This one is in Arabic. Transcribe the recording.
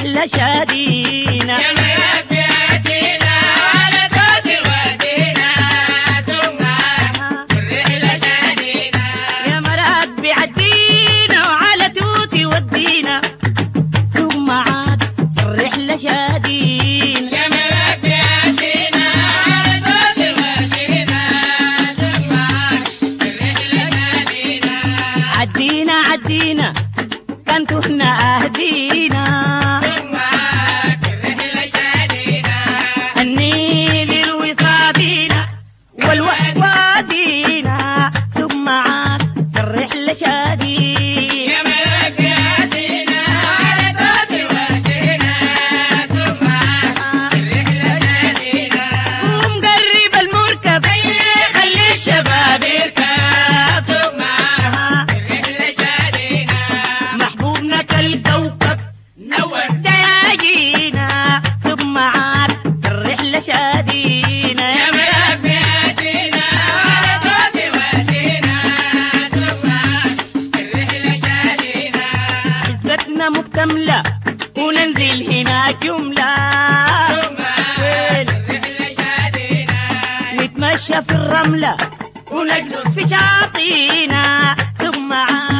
الرحلة شادينا يا مربي عدينا على توت ودينا ثم الرحلة شادينا يا مربي عدينا وعلى توت ودينا ثم عاد الرحلة شادينا يا مربي عدينا على توت ودينا ثم الرحلة شادينا عدينا كان تهنا أهدينا ثم الرحلة شادينا النيل الوصادينا والواد وادينا ثم عاد الرحلة شادينا يا مربي عدينا على توت ودينا ثم الرحلة شادينا ومقرب المركب خلي الشباب يركب ثم الرحلة شادينا محبوبنا كالكوكب نور تلاقينا ثم عاد الرحلة شادينا يا مربي عدينا على توت ودينا ثم الرحلة شادينا عزتنا مكتملة وننزل هناك جملة ثم الرحلة شادينا نتمشى في الرملة ونجلس في شاطئنا ثم عاد